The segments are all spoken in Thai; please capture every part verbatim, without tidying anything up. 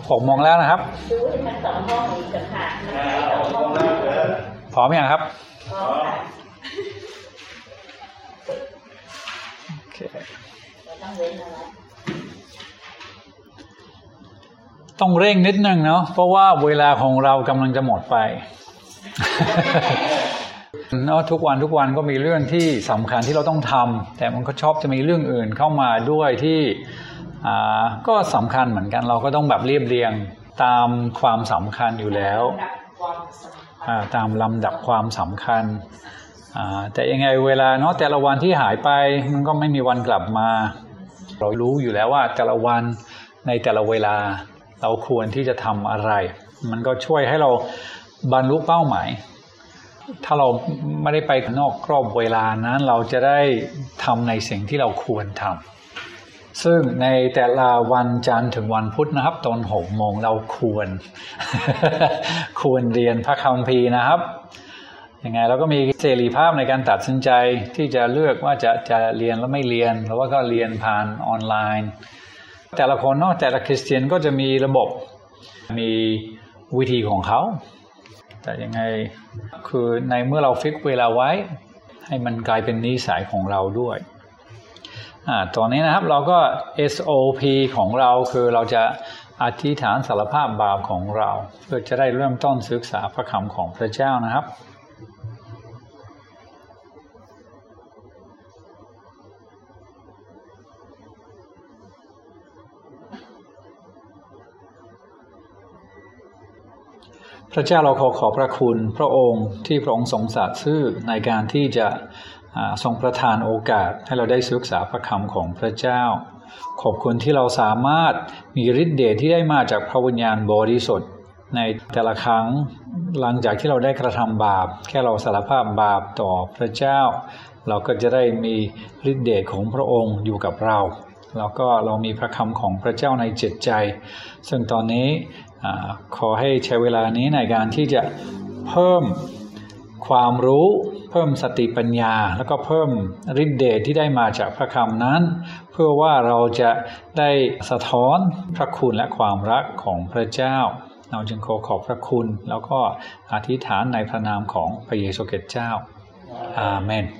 หกโมงแล้วนะครับดูทั้งสองห้องอีกต่างหากพร้อมยังครับพร้อมค่ะโอเคต้องเว้นอะไรต้องเร่งนิดนึงเนาะเพราะว่าเวลาของเรากำลังจะหมดไป เนาะทุกวันทุกวันก็มีเรื่องที่สำคัญที่เราต้องทำแต่มันก็ชอบจะมีเรื่องอื่นเข้ามาด้วยที่อ่าก็สำคัญเหมือนกันเราก็ต้องแบบเรียบเรียงตามความสำคัญอยู่แล้วตามลำดับความสำคัญแต่ยังไงเวลาเนาะแต่ละวันที่หายไปมันก็ไม่มีวันกลับมาเรารู้อยู่แล้วว่าแต่ละวันในแต่ละเวลาเราควรที่จะทำอะไรมันก็ช่วยให้เราบรรลุเป้าหมายถ้าเราไม่ได้ไปนอกกรอบเวลานั้นเราจะได้ทำในสิ่งที่เราควรทำซึ่งในแต่ละวันจันทร์ถึงวันพุธนะครับตอนหกโมงเราควร ควรเรียนพระคัมภีร์นะครับยังไงเราก็มีเสรีภาพในการตัดสินใจที่จะเลือกว่าจะจะเรียนหรือไม่เรียนหรือว่าก็เรียนผ่านออนไลน์แต่ละคนเนาะแต่ละคริสเตียนก็จะมีระบบมีวิธีของเขาแต่ยังไงคือในเมื่อเราฟิกเวลาไว้ให้มันกลายเป็นนิสัยของเราด้วยอ่าตอนนี้นะครับเราก็ เอส โอ พี ของเราคือเราจะอธิษฐานสารภาพบาปของเราเพื่อจะได้เริ่มต้นศึกษาพระคำของพระเจ้านะครับพระเจ้าเราขอขอบพระคุณพระองค์ที่พระองค์ทรงสัตย์ซื่อในการที่จะทรงประทานโอกาสให้เราได้ศึกษาพระคำของพระเจ้าขอบคุณที่เราสามารถมีฤทธิ์เดชที่ได้มาจากพระวิญญาณบริสุทธิ์ในแต่ละครั้งหลังจากที่เราได้กระทำบาปแค่เราสารภาพบาปต่อพระเจ้าเราก็จะได้มีฤทธิ์เดชของพระองค์อยู่กับเราแล้วก็เรามีพระคำของพระเจ้าในจิตใจซึ่งตอนนี้ขอให้ใช้เวลานี้ในการที่จะเพิ่มความรู้เพิ่มสติปัญญาแล้วก็เพิ่มฤทธิ์เดชที่ได้มาจากพระคำนั้นเพื่อว่าเราจะได้สะท้อนพระคุณและความรักของพระเจ้าเราจึงขอขอบพระคุณแล้วก็อธิษฐานในพระนามของพระเยซูคริสต์เจ้าอาเมน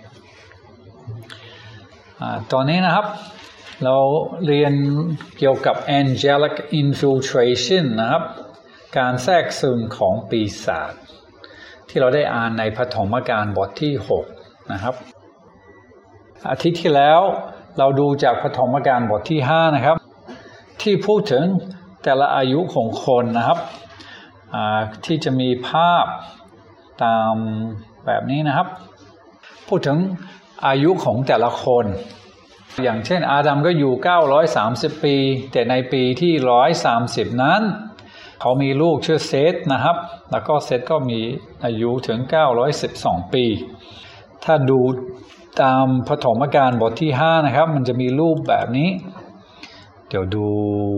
ตอนนี้นะครับเราเรียนเกี่ยวกับ angelic infiltration นะครับการแทรกซึมของปีศาจที่เราได้อ่านในปฐมกาลบทที่หกนะครับอาทิตย์ที่แล้วเราดูจากปฐมกาลบทที่ห้านะครับที่พูดถึงแต่ละอายุของคนนะครับที่จะมีภาพตามแบบนี้นะครับพูดถึงอายุของแต่ละคนอย่างเช่นอาดัมก็อยู่เก้าร้อยสามสิบปีแต่ในปีที่หนึ่งร้อยสามสิบนั้นเขามีลูกชื่อเซธนะครับแล้วก็เซธก็มีอายุถึงเก้าร้อยสิบสองปีถ้าดูตามปฐมกาลบทที่ห้านะครับมันจะมีรูปแบบนี้เดี๋ยวดู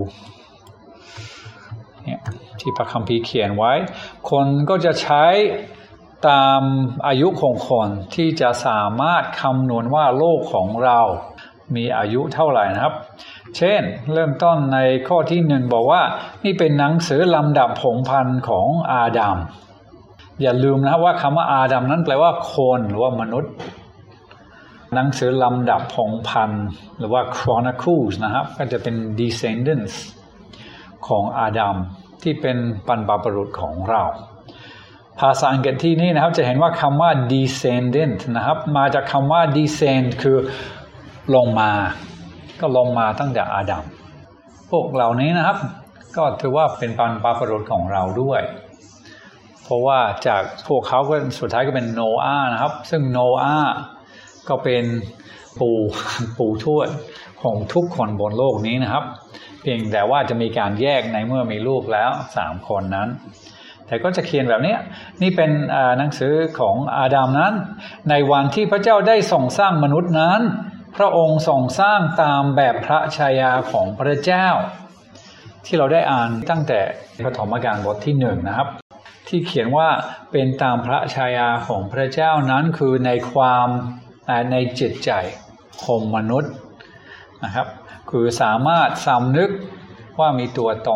เนี่ยที่พระคัมภีร์เขียนไว้คนก็จะใช้ตามอายุของคนที่จะสามารถคำนวณว่าโลกของเรามีอายุเท่าไหร่นะครับเช่นเริ่มต้นในข้อที่หนึ่งบอกว่านี่เป็นหนังสือลำดับพงศ์พันธุ์ของอาดัมอย่าลืมนะว่าคำว่าอาดัมนั้นแปลว่าคนหรือว่ามนุษย์หนังสือลำดับพงศ์พันธุ์หรือว่า Chronicles นะครับก็จะเป็น descendants ของอาดัมที่เป็นบรรพบุรุษของเราภาษาอังกฤษที่นี่นะครับจะเห็นว่าคำว่า descendant นะครับมาจากคำว่า descend คือลงมาก็ลงมาตั้งแต่อาดัมพวกเหล่านี้นะครับก็ถือว่าเป็นบรรพบุรุษของเราด้วยเพราะว่าจากพวกเขาก็สุดท้ายก็เป็นโนอาห์นะครับซึ่งโนอาห์ก็เป็นปู่ปู่ทวดของทุกคนบนโลกนี้นะครับเพียงแต่ว่าจะมีการแยกในเมื่อมีลูกแล้วสามคนนั้นแต่ก็จะเขียนแบบนี้นี่เป็นหนังสือของอาดัมนั้นในวันที่พระเจ้าได้ทรงสร้างมนุษย์นั้นพระองค์ทรงสร้างตามแบบพระฉายาของพระเจ้าที่เราได้อ่านตั้งแต่ปฐมกาลบทที่หนึ่งนะครับที่เขียนว่าเป็นตามพระฉายาของพระเจ้านั้นคือในความในจิตใจของมนุษย์นะครับคือสามารถสำนึกว่ามีตัวตน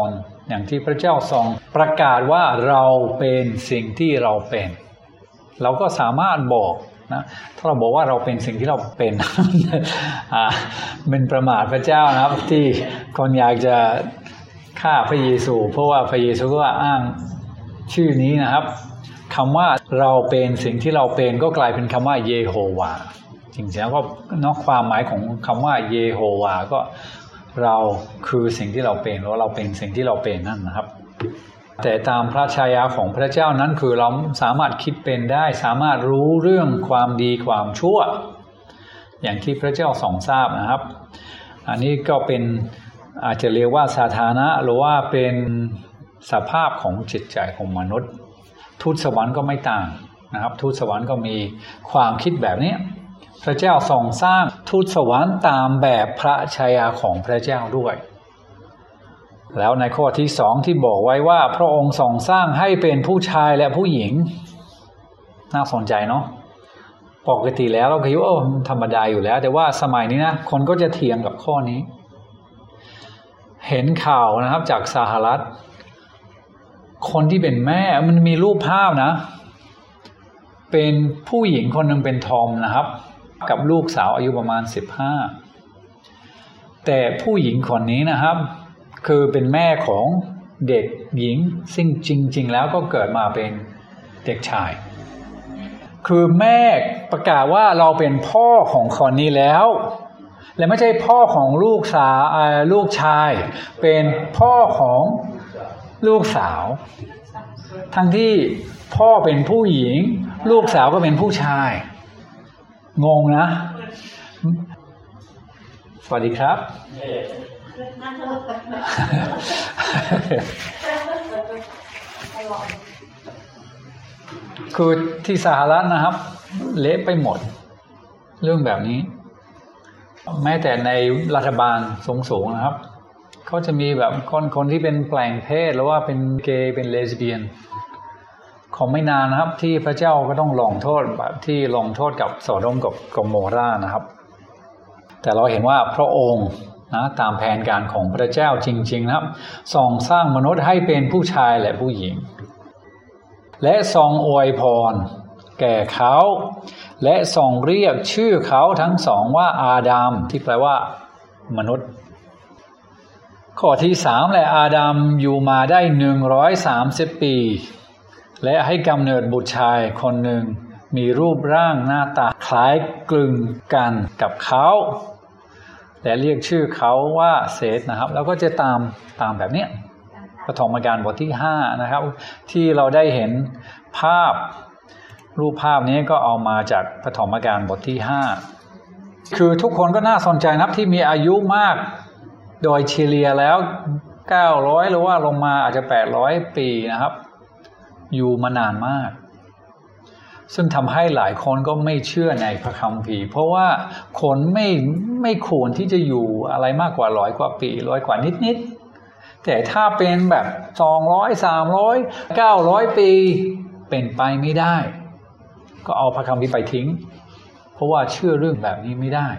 อย่างที่พระเจ้าทรงประกาศว่าเราเป็นสิ่งที่เราเป็นเราก็สามารถบอกนะถ้าเราบอกว่าเราเป็นสิ่งที่เราเป็น อ่าเป็นประมาทพระเจ้านะครับที่คนอยากจะฆ่าพระเยซูเพราะว่าพระเยซูก็อ้างชื่อนี้นะครับคำว่าเราเป็นสิ่งที่เราเป็นก็กลายเป็นคำว่าเยโฮวาจริงๆแล้วก็นอกความหมายของคำว่าเยโฮวาก็เราคือสิ่งที่เราเป็นหรือเราเป็นสิ่งที่เราเป็นนั่นนะครับแต่ตามพระฉายาของพระเจ้านั้นคือเราสามารถคิดเป็นได้สามารถรู้เรื่องความดีความชั่วอย่างที่พระเจ้าทรงทราบนะครับอันนี้ก็เป็นอาจจะเรียกว่าสถานะหรือว่าเป็นสภาพของจิตใจของมนุษย์ทูตสวรรค์ก็ไม่ต่างนะครับทูตสวรรค์ก็มีความคิดแบบนี้พระเจ้าทรงสร้างทูตสวรรค์ตามแบบพระฉายาของพระเจ้าด้วยแล้วในข้อที่สองที่บอกไว้ว่าพระองค์ทรงสร้างให้เป็นผู้ชายและผู้หญิงน่าสนใจเนาะปกติแล้วเราคิดว่าธรรมดาอยู่แล้วแต่ว่าสมัยนี้นะคนก็จะเถียงกับข้อนี้เห็นข่าวนะครับจากสหรัฐคนที่เป็นแม่มันมีรูปภาพนะเป็นผู้หญิงคนหนึ่งเป็นทอมนะครับกับลูกสาวอายุประมาณสิบห้าแต่ผู้หญิงคนนี้นะครับคือเป็นแม่ของเด็กหญิงซึ่งจริงๆแล้วก็เกิดมาเป็นเด็กชายคือแม่ประกาศว่าเราเป็นพ่อของคนนี้แล้วและไม่ใช่พ่อของลูกสาวลูกชายเป็นพ่อของลูกสาวทั้งที่พ่อเป็นผู้หญิงลูกสาวก็เป็นผู้ชายงงนะสวัสดีครับคือที่สหรัฐนะครับเละไปหมดเรื่องแบบนี้แม้แต่ในรัฐบาลสูงๆนะครับเขาจะมีแบบคนคนที่เป็นแปลงเพศหรือว่าเป็นเกย์เป็นเลสเบี้ยนของไม่นานนะครับที่พระเจ้าก็ต้องลงโทษแบบที่ลงโทษกับโสโดมกับกโมรานะครับแต่เราเห็นว่าพระองค์นะตามแผนการของพระเจ้าจริงๆนะครับทรงสร้างมนุษย์ให้เป็นผู้ชายและผู้หญิงและทรงอวยพรแก่เขาและทรงเรียกชื่อเขาทั้งสองว่าอาดัมที่แปลว่ามนุษย์ข้อที่สามและอาดัมอยู่มาได้หนึ่งร้อยสามสิบปีและให้กำเนิดบุตรชายคนหนึ่งมีรูปร่างหน้าตาคล้ายคลึงกันกับเขาและเรียกชื่อเขาว่าเสธนะครับแล้วก็จะตามตามแบบนี้ปฐมกาลบทที่ห้านะครับที่เราได้เห็นภาพรูปภาพนี้ก็เอามาจากปฐมกาลบทที่ห้าคือทุกคนก็น่าสนใจนะครับที่มีอายุมากโดยเฉลี่ยแล้วเก้าร้อยหรือว่าลงมาอาจจะแปดร้อยปีนะครับอยู่มานานมากซึ่งทำให้หลายคนก็ไม่เชื่อในพระคัมภีร์เพราะว่าคนไม่ไม่ควรที่จะอยู่อะไรมากกว่าร้อยกว่าปีร้อยกว่านิดๆแต่ถ้าเป็นแบบสองร้อยสามร้อยเก้าร้อยปีเป็นไปไม่ได้ก็เอาพระคัมภีร์ไปทิ้งเพราะว่าเชื่อเรื่องแบบนี้ไม่ได้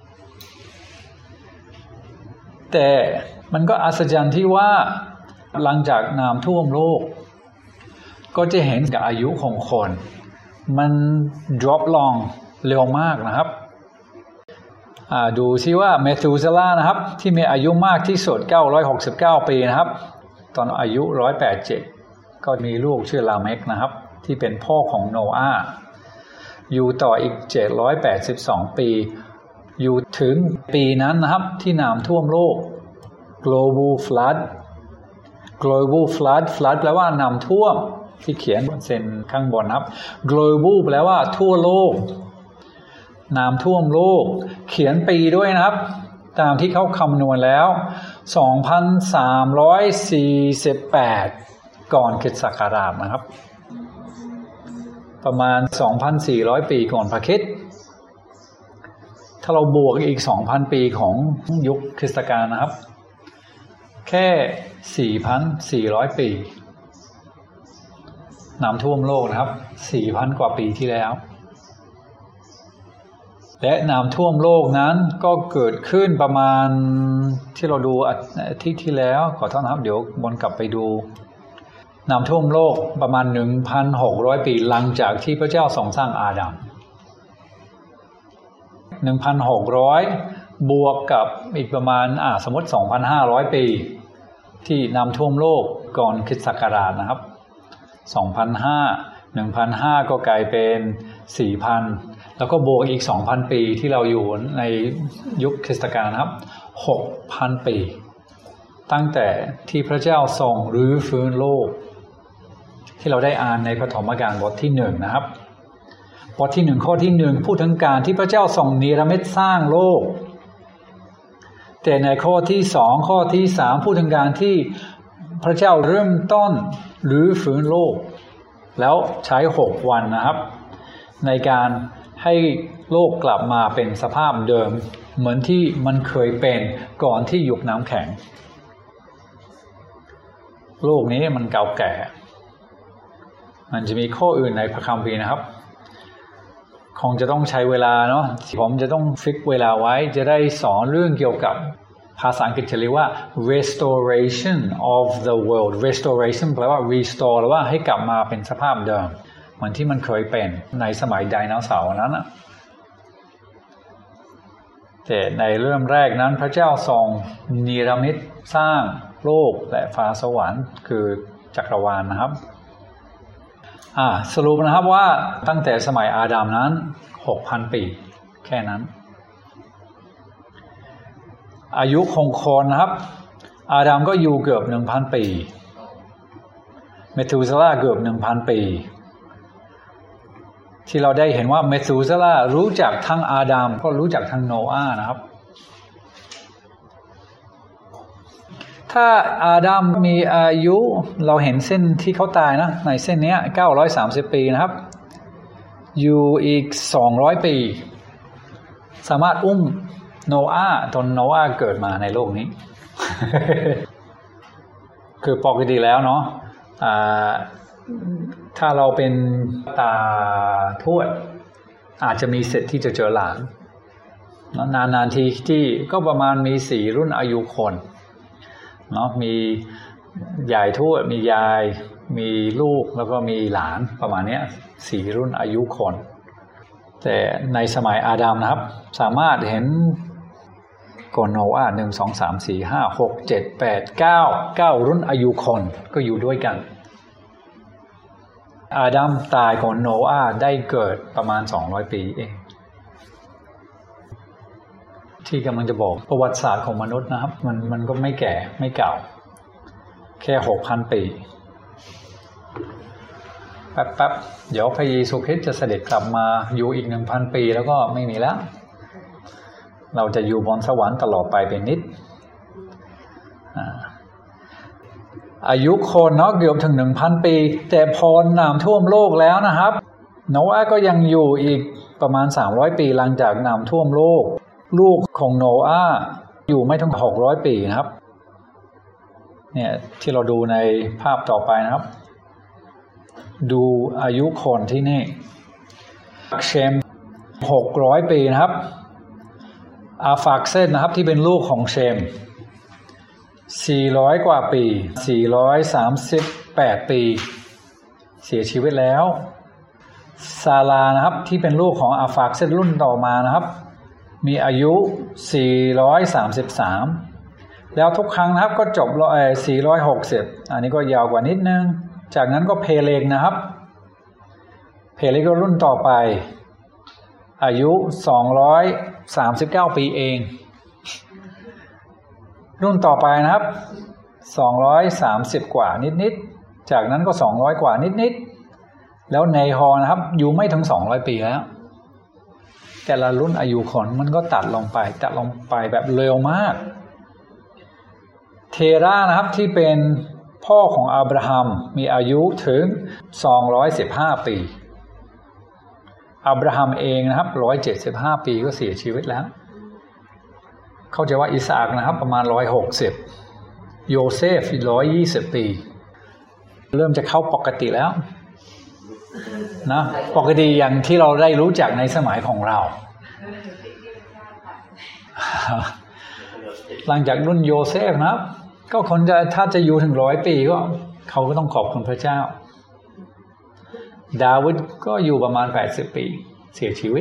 แต่มันก็อัศจรรย์ที่ว่าหลังจากน้ำท่วมโลกก็จะเห็นกับอายุของคนมัน drop ลงเร็วมากนะครับดูซิว่าเมทูเซลานะครับที่มีอายุมากที่สุดเก้าร้อยหกสิบเก้าปีนะครับตอนอายุหนึ่งร้อยแปดสิบเจ็ดก็มีลูกชื่อลาเมกนะครับที่เป็นพ่อของโนอาห์อยู่ต่ออีกเจ็ดร้อยแปดสิบสองปีอยู่ถึงปีนั้นนะครับที่น้ำท่วมโลก global flood global flood flood แปลว่าน้ำท่วมที่เขียนบนเส้นข้างบนครับ global แปลว่าทั่วโลกน้ำท่วมโลกเขียนปีด้วยนะครับตามที่เขาคำนวณแล้ว สองพันสามร้อยสี่สิบแปด ก่อนคริสต์ศักราชนะครับประมาณ สองพันสี่ร้อย ปีก่อนพระคริสต์ถ้าเราบวกอีก สองพัน ปีของยุคคริสตกาลนะครับแค่ สี่พันสี่ร้อย ปีน้ำท่วมโลกนะครับ สี่พัน กว่าปีที่แล้วและน้ำท่วมโลกนั้นก็เกิดขึ้นประมาณที่เราดูอาทิตย์ที่แล้วขอโทษนะครับเดี๋ยววนกลับไปดูน้ำท่วมโลกประมาณ หนึ่งพันหกร้อย ปีหลังจากที่พระเจ้าทรงสร้างอาดัม หนึ่งพันหกร้อย บวกกับอีกประมาณอ่าสมมติ สองพันห้าร้อย ปีที่น้ำท่วมโลกก่อนคริสต์ศักราชนะครับ สองพันห้าร้อย หนึ่งพันห้าร้อย ก็กลายเป็น สี่พัน แล้วก็บวกอีก สองพัน ปีที่เราอยู่ในยุคคริสตกาลนะครับ หกพัน ปีตั้งแต่ที่พระเจ้าทรงรื้อฟื้นโลกที่เราได้อ่านในปฐมกาลบทที่หนึ่งนะครับบทที่หนึ่งข้อที่หนึ่งพูดถึงการที่พระเจ้าทรงเนรมิตสร้างโลกแต่ในข้อที่สองข้อที่สามพูดถึงการที่พระเจ้าเริ่มต้นรื้อฟื้นโลกแล้วใช้หกวันนะครับในการให้โลกกลับมาเป็นสภาพเดิมเหมือนที่มันเคยเป็นก่อนที่ยุคน้ำแข็งโลกนี้มันเก่าแก่มันจะมีข้ออื่นในพระคัมภีร์นะครับคงจะต้องใช้เวลาเนาะผมจะต้องฟิกเวลาไว้จะได้สอนเรื่องเกี่ยวกับภาษาอังกฤษจะเรียกว่า restoration of the world restoration แปลว่า restore หรือว่าให้กลับมาเป็นสภาพเดิมเหมือนที่มันเคยเป็นในสมัยไดโนเสาร์นั้นนะแต่ในเริ่มแรกนั้นพระเจ้าทรงเนรมิตสร้างโลกและฟ้าสวรรค์คือจักรวาลนะครับอ่าสรุปนะครับว่าตั้งแต่สมัยอาดัมนั้น หกพัน ปีแค่นั้นอายุของคนนะครับอาดัมก็อยู่เกือบ หนึ่งพัน ปีเมธุเซลาเกือบ หนึ่งพัน ปีที่เราได้เห็นว่าเมธุเซลารู้จักทั้งอาดัมก็รู้จักทั้งโนอาห์นะครับถ้าอาดัมมีอายุเราเห็นเส้นที่เขาตายนะในเส้นนี้เก้าร้อยสามสิบปีนะครับอยู่อีกสองร้อยปีสามารถอุ้มโนอาห์ตอนโนอาห์เกิดมาในโลกนี้ คือปกติแล้วเนาะถ้าเราเป็นตาทวดอาจจะมีสิทธิ์ที่จะเจอหลานนานๆทีที่ก็ประมาณมีสี่รุ่นอายุคนเนาะมียายทวดมียายมีลูกแล้วก็มีหลานประมาณนี้สี่รุ่นอายุคนแต่ในสมัยอาดัมนะครับสามารถเห็นก่อนโนอาห์หนึ่ง สอง สาม สี่ ห้า หก เจ็ด แปด เก้า เก้ารุ่นอายุคนก็อยู่ด้วยกันอาดัมตายก่อนโนอาห์ได้เกิดประมาณสองร้อยปีเองที่กำลังจะบอกประวัติศาสตร์ของมนุษย์นะครับมันมันก็ไม่แก่ไม่เก่าแค่ หกพัน ปีแป๊บๆเดี๋ยวพระเยซูคริสต์จะเสด็จกลับมาอยู่อีก หนึ่งพัน ปีแล้วก็ไม่มีแล้วเราจะอยู่บนสวรรค์ตลอดไปเป็นนิจอายุคนเนาะเกือบถึง หนึ่งพัน ปีแต่พอน้ำท่วมโลกแล้วนะครับโนอาห์ก็ยังอยู่อีกประมาณสามร้อยปีหลังจากน้ำท่วมโลกลูกของโนอาห์อยู่ไม่ถึงหกร้อยปีนะครับเนี่ยที่เราดูในภาพต่อไปนะครับดูอายุคนที่นี่เชมหกร้อยปีนะครับอาฟากเซดนะครับที่เป็นลูกของเชมสี่ร้อยกว่าปีสี่ร้อยสามสิบแปดปีเสียชีวิตแล้วซาลานะครับที่เป็นลูกของอาฟากเซดรุ่นต่อมานะครับมีอายุสี่ร้อยสามสิบสามแล้วทุกครั้งนะครับก็จบเอ่อสี่ร้อยหกสิบอันนี้ก็ยาวกว่านิดนึงจากนั้นก็เพเลกนะครับเพเลกก็รุ่นต่อไปอายุสองร้อยสามสิบเก้าปีเองรุ่นต่อไปนะครับสองร้อยสามสิบกว่านิดๆจากนั้นก็สองร้อยกว่านิดๆแล้วในฮอนะครับอยู่ไม่ถึงสองร้อยปีแล้วแต่ละรุ่นอายุคนมันก็ตัดลงไปตัดลงไปแบบเร็วมากเทรานะครับที่เป็นพ่อของอับราฮัมมีอายุถึงสองร้อยสิบห้าปีอับราฮัมเองนะครับหนึ่งร้อยเจ็ดสิบห้าปีก็เสียชีวิตแล้วเข้าใจว่าอิสอัคนะครับประมาณหนึ่งร้อยหกสิบโยเซฟหนึ่งร้อยยี่สิบปีเริ่มจะเข้าปกติแล้วนะปกติอย่างที่เราได้รู้จักในสมัยของเราหลังจากรุ่นโยเซฟนะครับก็คนจะถ้าจะอยู่ถึงร้อยปีก็เขาก็ต้องขอบคุณพระเจ้าดาวิดก็อยู่ประมาณแปดสิบปีเสียชีวิต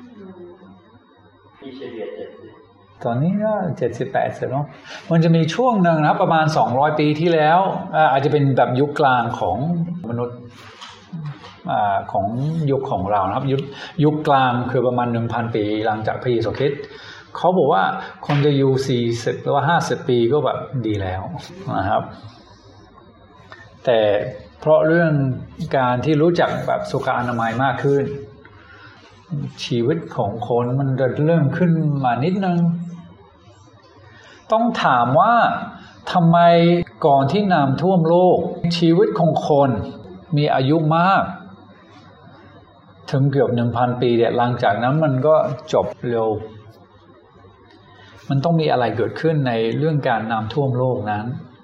ตอนนี้ก็เจ็ดสิบแปดเสร็จแล้วมันจะมีช่วงหนึ่งนะครับประมาณสองร้อยปีที่แล้วอาจจะเป็นแบบยุคกลางของมนุษย์ของยุคของเรานะครับยุคยุคกลางคือประมาณ หนึ่งพัน ปีหลังจากพระเยซูคริสต์เขาบอกว่าคนจะอยู่สี่สิบหรือว่าห้าสิบปีก็แบบดีแล้วนะครับแต่เพราะเรื่องการที่รู้จักแบบสุขอนามัยมากขึ้นชีวิตของคนมันเริ่มขึ้นมานิดนึงต้องถามว่าทำไมก่อนที่น้ำท่วมโลกชีวิตของคนมีอายุมากถึงเกือบ หนึ่งพัน ปีเนี่ยหลังจากนั้นมันก็จบเร็วมันต้องมีอะไรเกิดขึ้นในเรื่องการน้ำท่วมโลกนั้น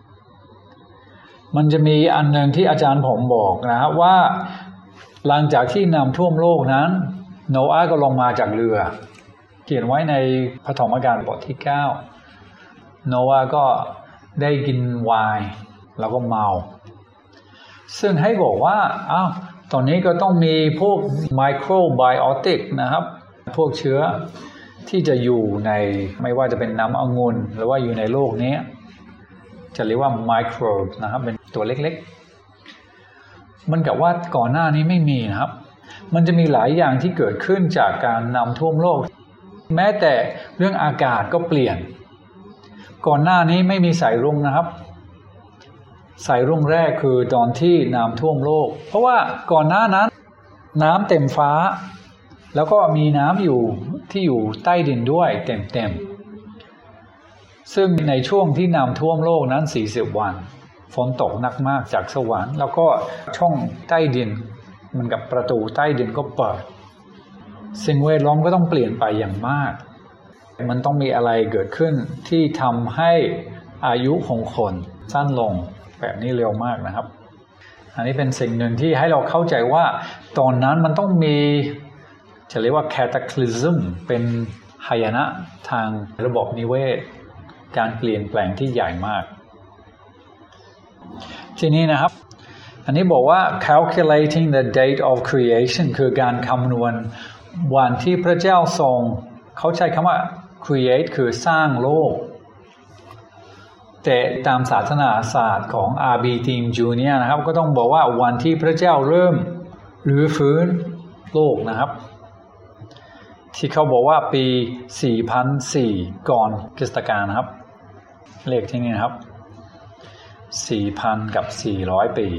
มันจะมีอันหนึ่งที่อาจารย์ผมบอกนะว่าหลังจากที่น้ำท่วมโลกนั้นโนอาห์ก็ลงมาจากเรือเขียนไว้ในปฐมกาลบทที่เก้าโนอาห์ก็ได้กินไวน์แล้วก็เมาซึ่งให้บอกว่าอ้าวตอนนี้ก็ต้องมีพวกไมโครไบโอติกนะครับพวกเชื้อที่จะอยู่ในไม่ว่าจะเป็นน้ำองุ่นหรือว่าอยู่ในโลกนี้จะเรียกว่าไมโครนะครับเป็นตัวเล็กๆมันกับว่าก่อนหน้านี้ไม่มีนะครับมันจะมีหลายอย่างที่เกิดขึ้นจากการน้ำท่วมโลกแม้แต่เรื่องอากาศก็เปลี่ยนก่อนหน้านี้ไม่มีสายรุ้งนะครับสายรุ้งแรกคือตอนที่น้ำท่วมโลกเพราะว่าก่อนหน้านั้นน้ำเต็มฟ้าแล้วก็มีน้ำอยู่ที่อยู่ใต้ดินด้วยเต็มๆซึ่งในช่วงที่น้ำท่วมโลกนั้นสี่สิบวันฝนตกหนักมากจากสวรรค์แล้วก็ช่องใต้ดินมันกับประตูใต้ดินก็เปิดสิ่งแวดล้อมก็ต้องเปลี่ยนไปอย่างมากมันต้องมีอะไรเกิดขึ้นที่ทำให้อายุของคนสั้นลงแบบนี้เร็วมากนะครับอันนี้เป็นสิ่งหนึ่งที่ให้เราเข้าใจว่าตอนนั้นมันต้องมีจะเรียกว่า cataclysm เป็นหายนะทางระบบนิเวศการเปลี่ยนแปลงที่ใหญ่มากทีนี้นะครับอันนี้บอกว่า calculating the date of creation คือการคำนวณวันที่พระเจ้าทรงเขาใช้คำว่า create คือสร้างโลกแต่ตามศาสนาศาสตร์ของ อาร์ บี Team Junior นะครับก็ต้องบอกว่าวันที่พระเจ้าเริ่มรื้อฟื้นโลกนะครับที่เขาบอกว่าปี สี่พันสี่ ก่อนคริสตกาลนะครับเลขที่นี่นะครับ สี่พัน กับ สี่ร้อย ปี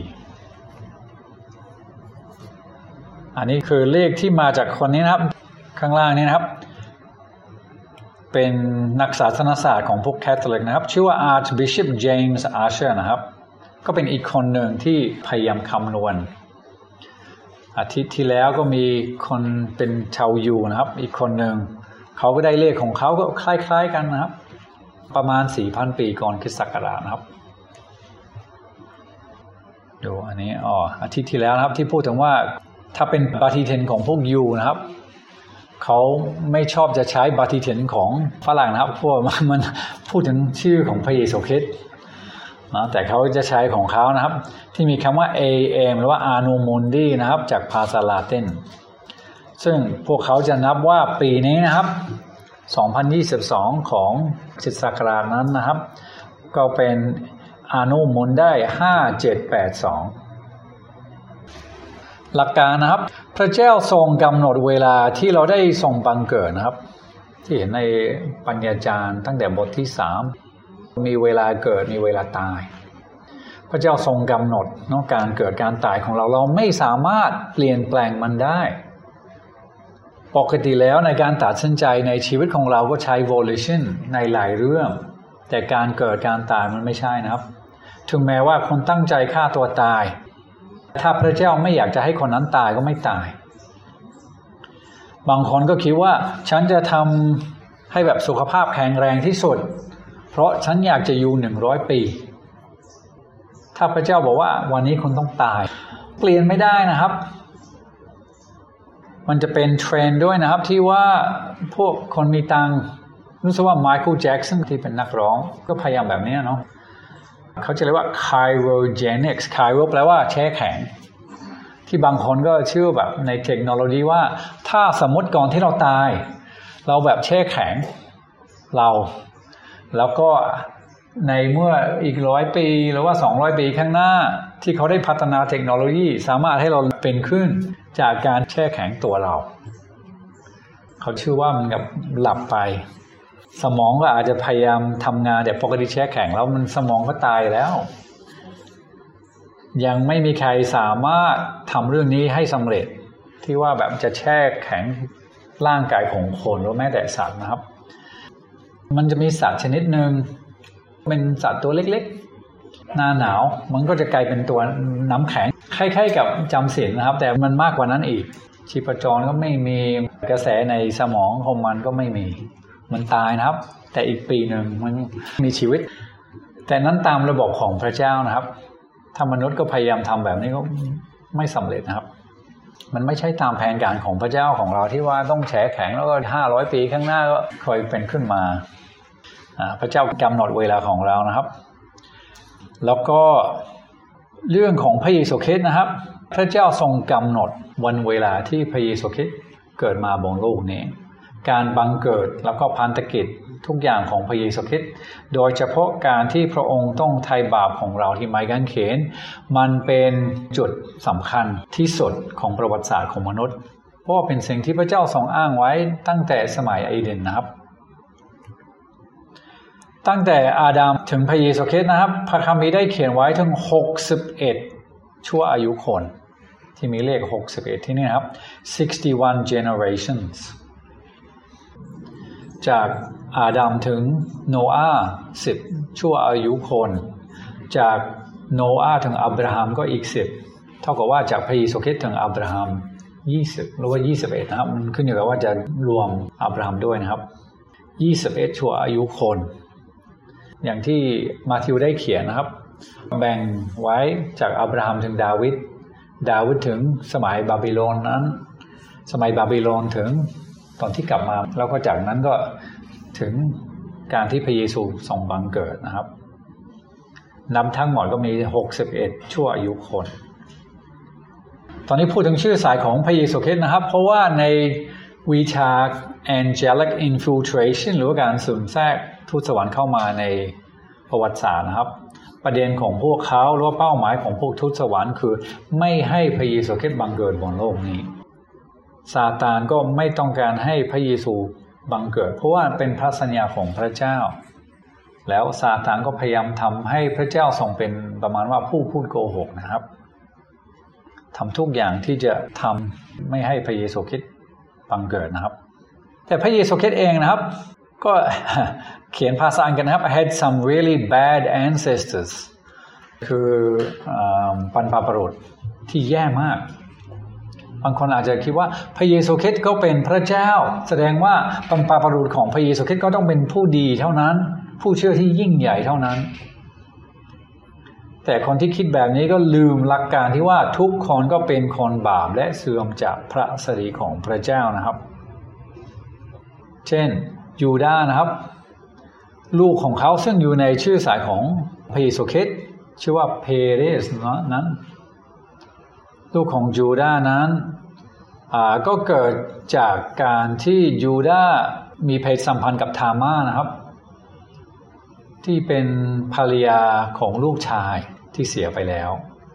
อันนี้คือเลขที่มาจากคนนี้นะครับข้างล่างนี้นะครับเป็นนักศาสนศาสตร์ของพวกแคทอลิกนะครับชื่อว่า Archbishop James Ussher นะครับก็เป็นอีกคนหนึ่งที่พยายามคำนวณอาทิตย์ที่แล้วก็มีคนเป็นชาวยูนะครับอีกคนหนึ่งเขาก็ได้เลขของเขาก็คล้ายๆกันนะครับประมาณ สี่พัน ปีก่อนคริสตศักราชนะครับดูอันนี้อ๋ออาทิตย์ที่แล้วนะครับที่พูดถึงว่าถ้าเป็นปฏิทินของพวกยูนะครับเขาไม่ชอบจะใช้ปฏิทินของฝรั่งนะครับเพราะมันพูดถึงชื่อของพระเยซูคริสต์นะแต่เขาจะใช้ของเขานะครับที่มีคำว่า เอ เอ็ม หรือว่า Annus Mundi นะครับจากภาษาลาตินซึ่งพวกเขาจะนับว่าปีนี้นะครับสองพันยี่สิบสองของคริสตศักราชนั้นนะครับก็เป็น Annus Mundi ห้าเจ็ดแปดสองหลักการนะครับพระเจ้าทรงกำหนดเวลาที่เราได้ทรงบังเกิดนะครับที่เห็นในปัญญาจารย์ตั้งแต่บทที่สามมีเวลาเกิดมีเวลาตายพระเจ้าทรงกำหนดเนาะการเกิดการตายของเราเราไม่สามารถเปลี่ยนแปลงมันได้ปกติแล้วในการตัดสินใจในชีวิตของเราก็ใช้ volition ในหลายเรื่องแต่การเกิดการตายมันไม่ใช่นะครับถึงแม้ว่าคนตั้งใจฆ่าตัวตายถ้าพระเจ้าไม่อยากจะให้คนนั้นตายก็ไม่ตายบางคนก็คิดว่าฉันจะทำให้แบบสุขภาพแข็งแรงที่สุดเพราะฉันอยากจะอยู่หนึ่งร้อยปีถ้าพระเจ้าบอกว่าวันนี้คุณต้องตายเปลี่ยนไม่ได้นะครับมันจะเป็นเทรนด์ด้วยนะครับที่ว่าพวกคนมีตังค์รู้สึกว่าไมเคิลแจ็คสันที่เป็นนักร้องก็พยายามแบบนี้เนาะเขาจะเรียกว่า cryogenics cryo แปลว่าแช่แข็งที่บางคนก็เชื่อแบบในเทคโนโลยีว่าถ้าสมมติก่อนที่เราตายเราแบบแช่แข็งเราแล้วก็ในเมื่ออีกร้อยปีหรือว่าสองร้อยปีข้างหน้าที่เขาได้พัฒนาเทคโนโลยีสามารถให้เราเป็นขึ้นจากการแช่แข็งตัวเราเขาชื่อว่ามันกับหลับไปสมองก็อาจจะพยายามทำงานแต่ปกติแช่แข็งแล้วมันสมองก็ตายแล้วยังไม่มีใครสามารถทำเรื่องนี้ให้สำเร็จที่ว่าแบบจะแช่แข็งร่างกายของคนหรือแม้แต่สัตว์นะครับมันจะมีสัตว์ชนิดหนึ่งเป็นสัตว์ตัวเล็กๆหน้าหนาวมันก็จะกลายเป็นตัวน้ำแข็งคล้ายๆกับจำศีลนะครับแต่มันมากกว่านั้นอีกชีพจรก็ไม่มีกระแสในสมองของมันก็ไม่มีมันตายนะครับแต่อีกปีหนึ่งมันมีชีวิตแต่นั้นตามระบบของพระเจ้านะครับถ้ามนุษย์ก็พยายามทำแบบนี้ก็ไม่สำเร็จนะครับมันไม่ใช่ตามแผนการของพระเจ้าของเราที่ว่าต้องแฉแข็งแล้วก็ห้าร้อยปีข้างหน้าก็ค่อยเป็นขึ้นมาพระเจ้ากำหนดเวลาของเรานะครับแล้วก็เรื่องของพระเยซูคริสต์นะครับพระเจ้าทรงกำหนดวันเวลาที่พระเยซูคริสต์เกิดมาบนโลกนี้การบังเกิดแล้วก็พันธกิจทุกอย่างของพระเยซูคริสต์โดยเฉพาะการที่พระองค์ต้องไถ่บาปของเราที่ไม้กางเขนมันเป็นจุดสำคัญที่สุดของประวัติศาสตร์ของมนุษย์เพราะว่าเป็นสิ่งที่พระเจ้าทรงอ้างไว้ตั้งแต่สมัยอีเดนนะครับตั้งแต่อาดัมถึงพระเยซูคริสต์นะครับพระคัมภีร์ได้เขียนไว้ถึงหกสิบเอ็ดชั่วอายุคนที่มีเลขหกสิบเอ็ดที่นี่ครับsixty-one generations จากอาดัมถึงโนอาห์สิบชั่วอายุคนจากโนอาห์ถึงอับราฮัมก็อีกสิบเท่ากับว่าจากพระเยซูคริสต์ถึงอับราฮัมยี่สิบหรือว่ายี่สิบเอ็ดนะครับมันขึ้นอยู่กับว่าจะรวมอับราฮัมด้วยนะครับยี่สิบเอ็ดชั่วอายุคนอย่างที่มาธิวได้เขียนนะครับแบ่งไว้จากอับราฮัมถึงดาวิดดาวิดถึงสมัยบาบิโลนนั้นสมัยบาบิโลนถึงตอนที่กลับมาแล้วก็จากนั้นก็ถึงการที่พระเยซูทรงบังเกิดนะครับนับทั้งหมดก็มีหกสิบเอ็ดชั่วอายุคนตอนนี้พูดถึงชื่อสายของพระเยซูคริสต์นะครับเพราะว่าในวิชา angelic infiltration หรือว่าการซึมแทรกทูตสวรรค์เข้ามาในประวัติศาสตร์นะครับประเด็นของพวกเขาหรือว่าเป้าหมายของพวกทูตสวรรค์คือไม่ให้พระเยซูคริสต์บังเกิดบนโลกนี้ซาตานก็ไม่ต้องการให้พระเยซูบังเกิดเพราะว่าเป็นพระสัญญาของพระเจ้าแล้วซาตานก็พยายามทำให้พระเจ้าทรงเป็นประมาณว่าผู้พูดโกหกนะครับทำทุกอย่างที่จะทำไม่ให้พระเยซูคริสต์บังเกิดนะครับแต่พระเยซูคริสต์เองนะครับก็เขียนภาษาอังกฤษนะครับ I had some really bad ancestors คือบรรพบุรุษที่แย่มากบางคนอาจจะคิดว่าพระเยซูคริสต์ก็เป็นพระเจ้าแสดงว่าบรรพบุรุษของพระเยซูคริสต์ก็ต้องเป็นผู้ดีเท่านั้นผู้เชื่อที่ยิ่งใหญ่เท่านั้นแต่คนที่คิดแบบนี้ก็ลืมหลักการที่ว่าทุกคนก็เป็นคนบาปและเสื่อมจากพระสิริของพระเจ้านะครับเช่นยูดาห์นะครับลูกของเขาซึ่งอยู่ในชื่อสายของพระเยซูคริสต์ชื่อว่าเพเรสนั้นลูกของยูดาห์นั้นก็เกิดจากการที่ยูดาห์มีเพศสัมพันธ์กับทามาร์นะครับที่เป็นภรรยาของลูกชายที่เสียไปแล้ว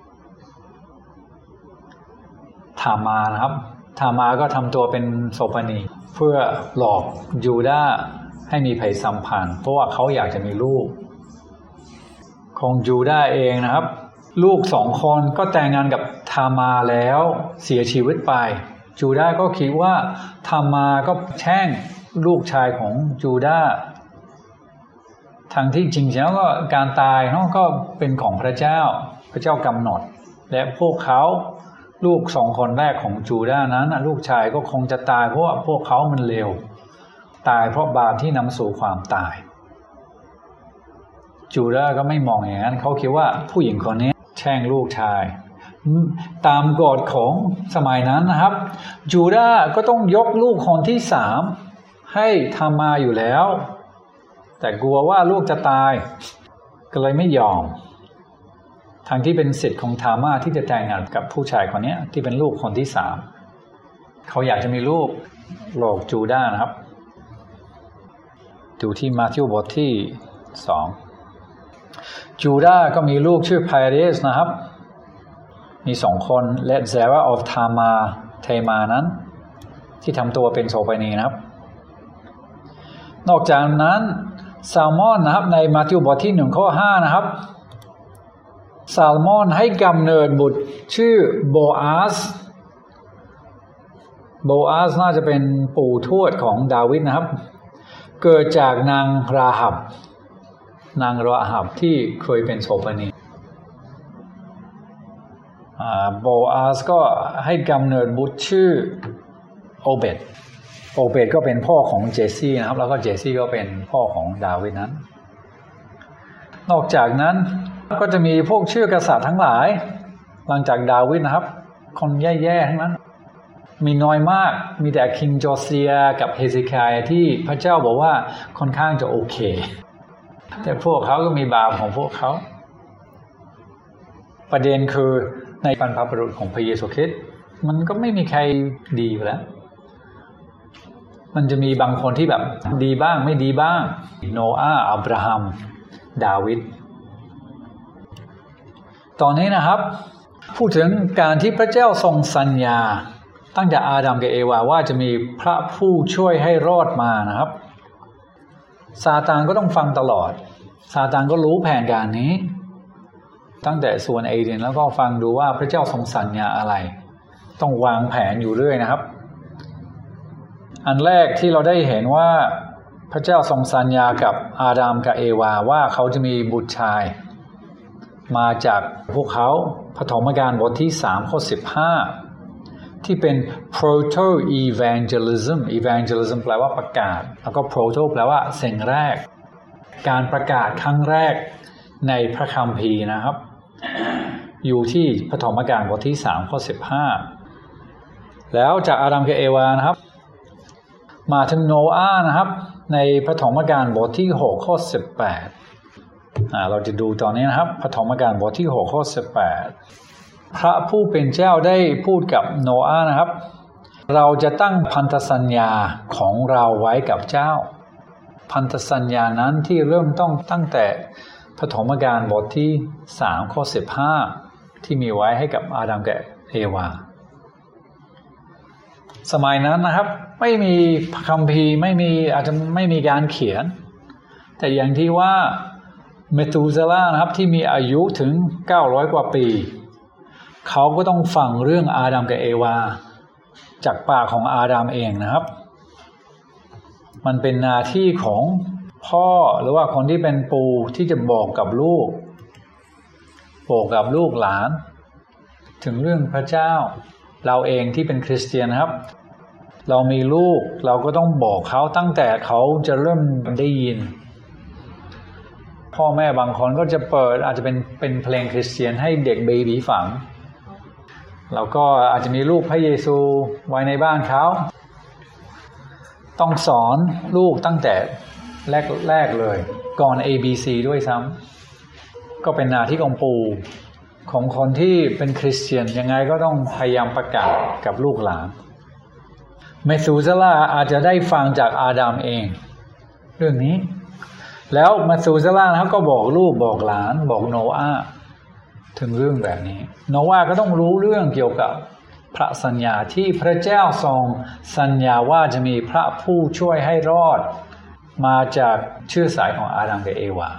ทามาร์นะครับทามาร์ก็ทำตัวเป็นโสเภณีเพื่อหลอกยูดาห์ให้มีเพศสัมพันธ์เพราะว่าเขาอยากจะมีลูกของยูดาห์เองนะครับลูกสองคนก็แต่งงานกับทามาร์แล้วเสียชีวิตไปยูดาห์ก็คิดว่าทามาร์ก็แช่งลูกชายของยูดาห์ทั้งที่จริงๆแล้วก็การตายเนาะก็เป็นของพระเจ้าพระเจ้ากำหนดและพวกเขาลูกสองคนแรกของยูดาห์นั้นลูกชายก็คงจะตายเพราะว่าพวกเขามันเลวตายเพราะบาปที่นำสู่ความตายยูดาห์ก็ไม่มองอย่างนั้นเขาคิดว่าผู้หญิงคนนี้แช่งลูกชายตามกฎของสมัยนั้นนะครับยูดาห์ก็ต้องยกลูกคนที่สามให้ทามาอยู่แล้วแต่กลัวว่าลูกจะตายก็เลยไม่ยอมทางที่เป็นสิทธิ์ของทามาที่จะแต่งงานกับผู้ชายคนนี้ที่เป็นลูกคนที่สามเขาอยากจะมีลูกโลกจูดาห์นะครับดูที่มัทธิวบทที่สองจูดาห์ก็มีลูกชื่อไพเรสนะครับมีสองคนและเซราออฟทามาเทมานั้นที่ทำตัวเป็นโสเภณีนะครับนอกจากนั้นซาลมอนนะครับในมัทธิวบทที่หนึ่งข้อห้านะครับซาลมอนให้กำเนิดบุตรชื่อโบอาสโบอาสน่าจะเป็นปู่ทวดของดาวิดนะครับเกิดจากนางราหับนางราหับที่เคยเป็นโสเภณีโบอาสก็ให้กำเนิดบุตรชื่อโอเบดโอเบดก็เป็นพ่อของเจสซี่นะครับแล้วก็เจสซี่ก็เป็นพ่อของดาวิดนั้นนอกจากนั้นก็จะมีพวกชื่อกษัตริย์ทั้งหลายหลังจากดาวิดนะครับคนแย่ๆทั้งนั้นมีน้อยมากมีแต่คิงโจเซียกับเฮซิคายที่พระเจ้าบอกว่าค่อนข้างจะโอเคแต่พวกเขาก็มีบาปของพวกเขาประเด็นคือในบรรพบุรุษของพระเยซูคริสต์มันก็ไม่มีใครดีอยู่แล้วมันจะมีบางคนที่แบบดีบ้างไม่ดีบ้างโนอาห์อับราฮัมดาวิดตอนนี้นะครับพูดถึงการที่พระเจ้าทรงสัญญาตั้งแต่อาดัมกับเอวาว่าจะมีพระผู้ช่วยให้รอดมานะครับซาตานก็ต้องฟังตลอดซาตานก็รู้แผนการนี้ตั้งแต่ส่วนเอเดนแล้วก็ฟังดูว่าพระเจ้าทรงสัญญาอะไรต้องวางแผนอยู่เรื่อยนะครับอันแรกที่เราได้เห็นว่าพระเจ้าทรงสัญญากับอาดัมกับเอวาว่าเขาจะมีบุตรชายมาจากพวกเขาปฐมกาลบทที่สามข้อสิบห้าที่เป็น proto evangelism evangelism แปลว่าประกาศแล้วก็ proto แปลว่าสิ่งแรกการประกาศครั้งแรกในพระคัมภีร์นะครับอยู่ที่ปฐมกาลบทที่สามข้อสิบห้าแล้วจากอาดัมกับเอวานะครับมาถึงโนอาห์นะครับในปฐมกาลบทที่หกข้อสิบแปดอ่าเราจะดูตอนนี้นะครับปฐมกาลบทที่หกข้อสิบแปดพระผู้เป็นเจ้าได้พูดกับโนอาห์นะครับเราจะตั้งพันธสัญญาของเราไว้กับเจ้าพันธสัญญานั้นที่เริ่มต้องตั้งแต่ปฐมกาลบทที่สามข้อสิบห้าที่มีไว้ให้กับอาดัมกับเอวาสมัยนั้นนะครับไม่มีคัมภีร์ไม่มีอาจจะไม่มีการเขียนแต่อย่างที่ว่าเมทูเซลานะครับที่มีอายุถึงเก้าร้อยกว่าปีเขาก็ต้องฟังเรื่องอาดัมกับเอวาจากปากของอาดัมเองนะครับมันเป็นหน้าที่ของพ่อหรือว่าคนที่เป็นปู่ที่จะบอกกับลูกบอกกับลูกหลานถึงเรื่องพระเจ้าเราเองที่เป็นคริสเตียนนะครับเรามีลูกเราก็ต้องบอกเขาตั้งแต่เขาจะเริ่มได้ยินพ่อแม่บางคนก็จะเปิดอาจจะเป็นเป็นเพลงคริสเตียนให้เด็กเบบีฟังแล้วก็อาจจะมีรูปพระเยซูไว้ในบ้านเขาต้องสอนลูกตั้งแต่แรกแรกเลยก่อน เอ บี ซี ด้วยซ้ำก็เป็นหน้าที่ของปู่ของคนที่เป็นคริสเตียนยังไงก็ต้องพยายามประกาศกับลูกหลานเมทูเซลาอาจจะได้ฟังจากอาดัมเองเรื่องนี้แล้วเมทูเซลาเขาก็บอกลูกบอกหลานบอกโนอาห์ถึงเรื่องแบบนี้โนอาห์ก็ต้องรู้เรื่องเกี่ยวกับพระสัญญาที่พระเจ้าทรงสัญญาว่าจะมีพระผู้ช่วยให้รอดมาจากเชื้อสายของอาดัมกับเอวา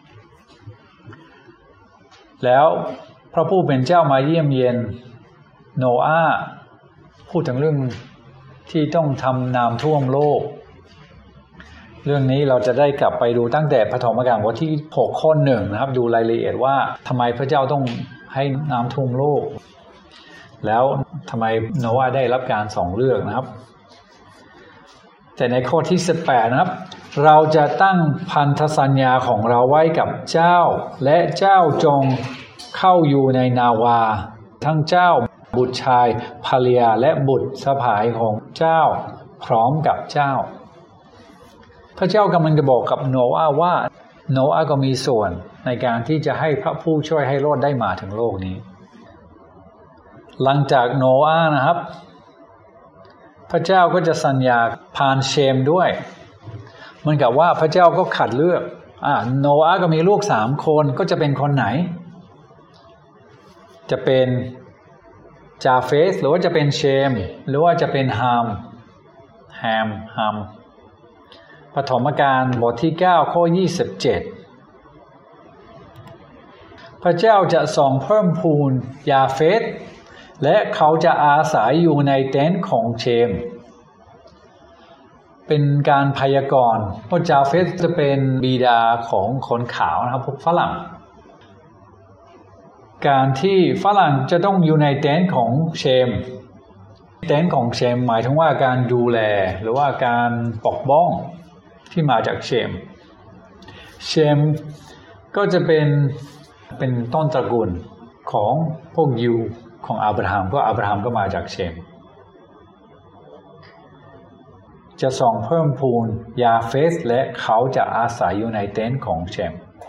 แล้วพระผู้เป็นเจ้ามาเยี่ยมเยียนโนอาห์พูดถึงเรื่องที่ต้องทำน้ำท่วมโลกเรื่องนี้เราจะได้กลับไปดูตั้งแต่ปฐมกาลบทที่หกข้อหนึ่งนะครับดูรายละเอียดว่าทำไมพระเจ้าต้องให้น้ำท่วมโลกแล้วทำไมโนอาห์ได้รับการส่งเลือกนะครับแต่ในข้อที่สิบแปดนะครับเราจะตั้งพันธสัญญาของเราไว้กับเจ้าและเจ้าจงเข้าอยู่ในนาวาทั้งเจ้าบุตรชายภรรยาและบุตรสะใภ้ของเจ้าพร้อมกับเจ้าพระเจ้ากำลังจะบอกกับโนอาห์ว่าโนอาห์ก็มีส่วนในการที่จะให้พระผู้ช่วยให้รอดได้มาถึงโลกนี้หลังจากโนอาห์นะครับพระเจ้าก็จะสัญญาผ่านเชมด้วยเหมือนกับว่าพระเจ้าก็ขัดเลือกอ่าโนอาห์ก็มีลูกสามคนก็จะเป็นคนไหนจะเป็นจาเฟสหรือว่าจะเป็นเชมหรือว่าจะเป็นฮามแฮมฮามปฐมกาลบทที่เก้าข้อยี่สิบเจ็ดพระเจ้าจะทรงเพิ่มพูนยาเฟสและเขาจะอาศัยอยู่ในเต็นท์ของเชมเป็นการพยากรณ์เพราะจาเฟสจะเป็นบิดาของคนขาวนะครับพวกฝรั่งการที่ฝรั่งจะต้องอยู่ในเต็นท์ของเชมเต็นท์ของเชมหมายถึงว่าการดูแลหรือว่าการปกป้องที่มาจากเชมเชมก็จะเป็นเป็นต้นตระกูลของพวกยิวของอับราฮัมก็อับราฮัมก็มาจากเชมจะส่งเพิ่มพูนยาเฟสและเขาจะอาศัยอยู่ในเต็นท์ของเชม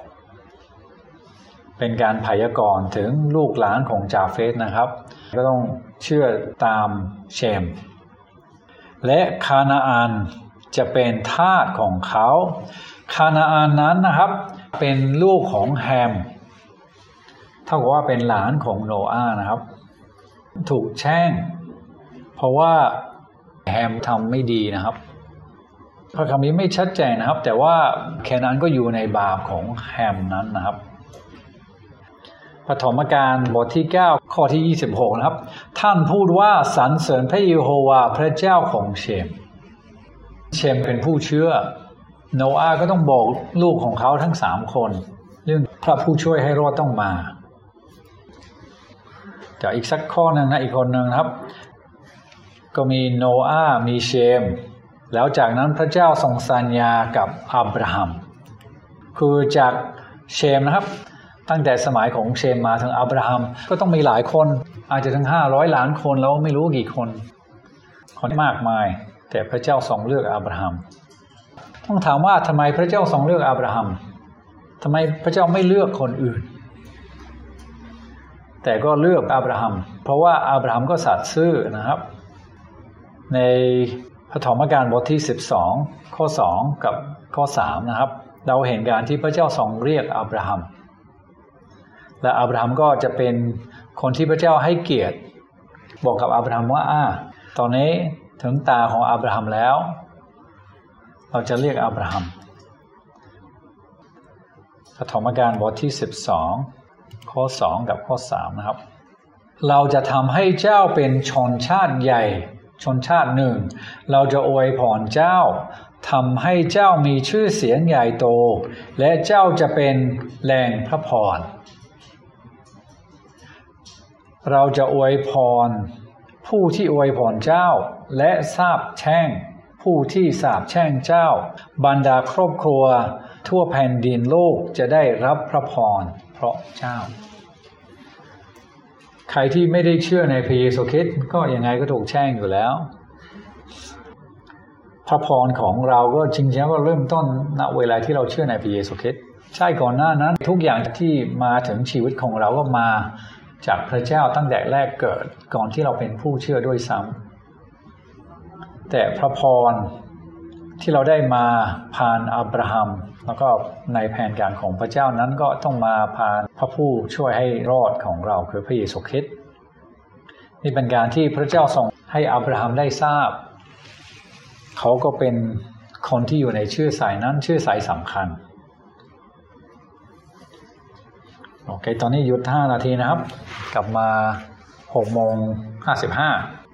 เป็นการพยากรณ์ถึงลูกหลานของจาเฟสนะครับก็ต้องเชื่อตามเชมและคานาอันจะเป็นทาสของเขาคานาอันนั้นนะครับเป็นลูกของแฮมเท่ากับว่าเป็นหลานของโนอาห์นะครับถูกแช่งเพราะว่าแฮมทำไม่ดีนะครับพระคัมภีร์ไม่ชัดเจนนะครับแต่ว่าแคนาอันก็อยู่ในบาปของแฮมนั้นนะครับปฐมกาลบทที่เก้าข้อที่ยี่สิบหกนะครับท่านพูดว่าสรรเสริญพระเยโฮวาห์พระเจ้าของเชมเชมเป็นผู้เชื่อโนอาห์ก็ต้องบอกลูกของเขาทั้งสามคนเรื่องพระผู้ช่วยให้รอดต้องมาจากอีกสักข้อหนึ่งนะอีกคนหนึ่งครับก็มีโนอาห์มีเชมแล้วจากนั้นพระเจ้าทรงสัญญากับอับราฮัมคือจากเชมนะครับตั้งแต่สมัยของเชมมาถึงอับราฮัมก็ต้องมีหลายคนอาจจะถึงห้าร้อยล้านคนแล้วไม่รู้กี่คนคนมากมายแต่พระเจ้าทรงเลือกอับราฮัมต้องถามว่าทำไมพระเจ้าทรงเลือกอับราฮัมทำไมพระเจ้าไม่เลือกคนอื่นแต่ก็เลือกอับราฮัมเพราะว่าอับราฮัมก็สัตย์ซื่อนะครับในปฐมกาลบทที่สิบสองข้อสองกับข้อสามนะครับเราเห็นการที่พระเจ้าทรงเรียกอับราฮัมและอับราฮัมก็จะเป็นคนที่พระเจ้าให้เกียรติบอกกับอับราฮัมว่าอ่าตอนนี้ถึงตาของอับราฮัมแล้วเราจะเรียกอับราฮัมปฐมกาลบทที่สิบสองข้อสองกับข้อสามนะครับเราจะทำให้เจ้าเป็นชนชาติใหญ่ชนชาติหนึ่งเราจะอวยพรเจ้าทำให้เจ้ามีชื่อเสียงใหญ่โตและเจ้าจะเป็นแหล่งพระพรเราจะอวยพรผู้ที่อวยพรเจ้าและสาปแช่งผู้ที่สาปแช่งเจ้าบรรดาครอบครัวทั่วแผ่นดินโลกจะได้รับพระพรเพราะเจ้าใครที่ไม่ได้เชื่อในพระเยซูคริสต์ก็ยังไงก็ถูกแช่งอยู่แล้วพระพรของเราก็จริงๆก็เริ่มต้นณเวลาที่เราเชื่อในพระเยซูคริสต์ใช่ก่อนหน้านั้นทุกอย่างที่มาถึงชีวิตของเราก็มาจากพระเจ้าตั้งแต่แรกเกิดก่อนที่เราเป็นผู้เชื่อด้วยซ้ำแต่พระพรที่เราได้มาผ่านอับราฮัมแล้วก็ในแผนการของพระเจ้านั้นก็ต้องมาผ่านพระผู้ช่วยให้รอดของเราคือพระเยซูคริสต์นี่เป็นการที่พระเจ้าทรงให้อับราฮัมได้ทราบเขาก็เป็นคนที่อยู่ในชื่อสายนั้นชื่อสายสำคัญโอเคตอนนี้หยุดห้านาทีนะครับกลับมาหกโมงห้าสิบห้า